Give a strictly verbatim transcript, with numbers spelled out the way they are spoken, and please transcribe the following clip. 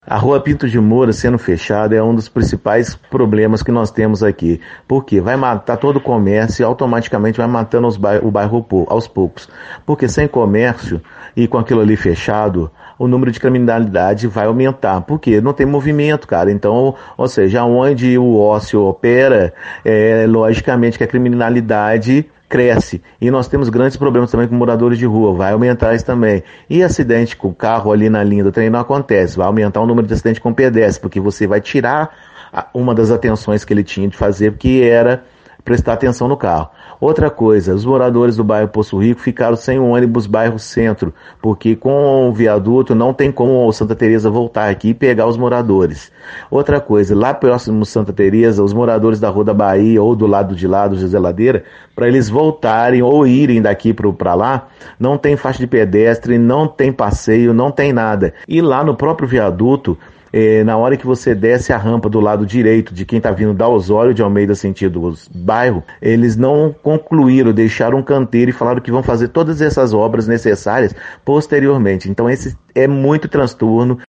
A Rua Pinto de Moura sendo fechada é um dos principais problemas que nós temos aqui. Por quê? Vai matar todo o comércio e automaticamente vai matando os bairro, o bairro aos poucos. Porque sem comércio e com aquilo ali fechado, o número de criminalidade vai aumentar. Por quê? Não tem movimento, cara. Então, ou seja, onde o ócio opera, é, logicamente que a criminalidade cresce. E nós temos grandes problemas também com moradores de rua, vai aumentar isso também. E acidente com carro ali na linha do trem não acontece, vai aumentar o número de acidentes com pedestre, porque você vai tirar uma das atenções que ele tinha de fazer, que era prestar atenção no carro. Outra coisa, os moradores do bairro Poço Rico ficaram sem o ônibus bairro Centro, porque com o viaduto não tem como o Santa Teresa voltar aqui e pegar os moradores. Outra coisa, lá próximo Santa Teresa, os moradores da Rua da Bahia ou do lado de lá do José Ladeira, para eles voltarem ou irem daqui para lá, não tem faixa de pedestre, não tem passeio, não tem nada. E lá no próprio viaduto, É, na hora que você desce a rampa do lado direito de quem está vindo da Osório de Almeida sentido bairro, eles não concluíram, deixaram um canteiro e falaram que vão fazer todas essas obras necessárias posteriormente. Então esse é muito transtorno.